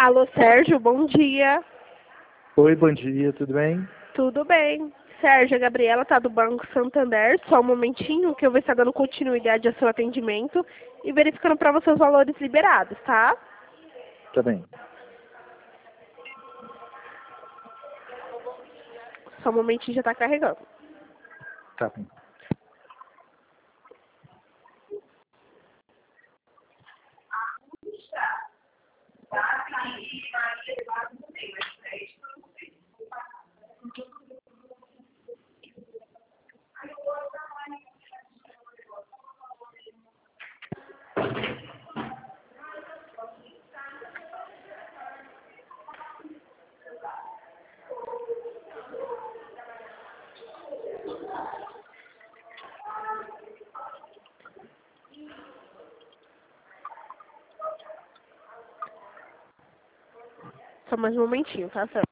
Alô, Sérgio, bom dia. Oi, bom dia, tudo bem? Tudo bem? Sérgio, a Gabriela tá do Banco Santander. Só um momentinho que eu vou estar dando continuidade ao seu atendimento e verificando para você os valores liberados, tá? Tá bem. Só um momentinho, já tá carregando. Tá bem. Só mais um momentinho, tá, Sérgio?